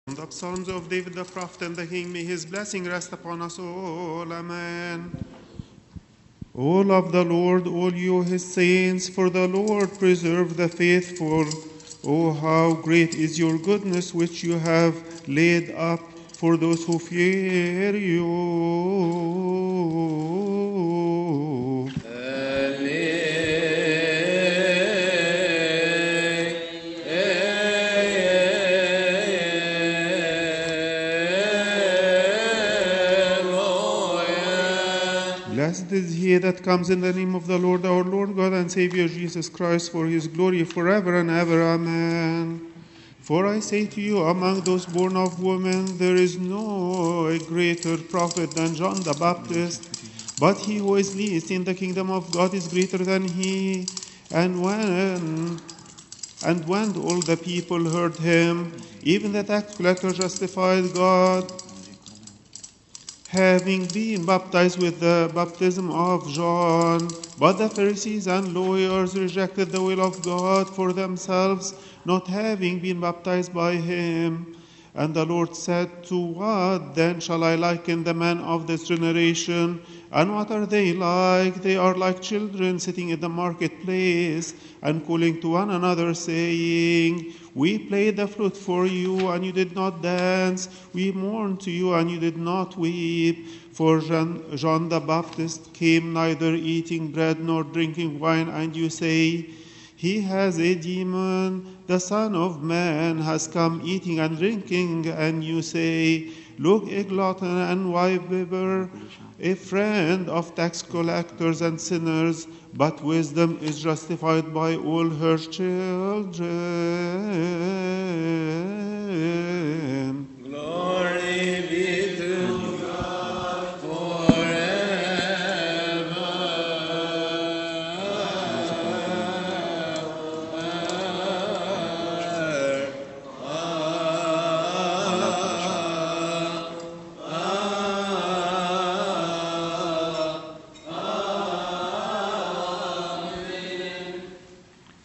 The Psalms of David the prophet and the king, may his blessing rest upon us all. Amen. O love the Lord, all you his saints, for the Lord preserve the faithful. O how great is your goodness which you have laid up for those who fear you. Blessed is he that comes in the name of the Lord, our Lord God and Savior Jesus Christ, for his glory forever and ever. Amen. For I say to you, among those born of women, there is no a greater prophet than John the Baptist. But he who is least in the kingdom of God is greater than he. And when all the people heard him, even the tax collector justified God, having been baptized with the baptism of John. But the Pharisees and lawyers rejected the will of God for themselves, not having been baptized by him. And the Lord said, to what then shall I liken the men of this generation? And what are they like? They are like children sitting in the marketplace and calling to one another, saying, we played the flute for you, and you did not dance. We mourned to you, and you did not weep. For John the Baptist came neither eating bread nor drinking wine, and you say, he has a demon. The Son of Man has come eating and drinking, and you say, look, a glutton and wiper, a friend of tax collectors and sinners, but wisdom is justified by all her children.